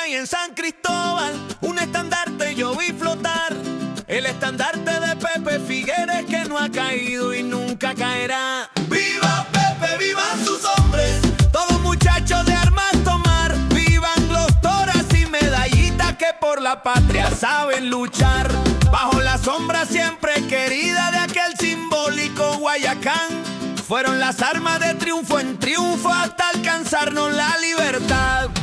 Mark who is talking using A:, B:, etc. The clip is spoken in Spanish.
A: y en San Cristóbal un estandarte yo vi flotar. El estandarte de Pepe Figueres que no ha caído y nunca caerá. ¡Viva Pepe, vivan sus hombres! Todos muchachos de armas tomar. ¡Vivan los toras y medallitas que por la patria saben luchar! Bajo la sombra siempre querida de aquel simbólico Guayacán, fueron las armas de triunfo en triunfo hasta alcanzarnos la libertad.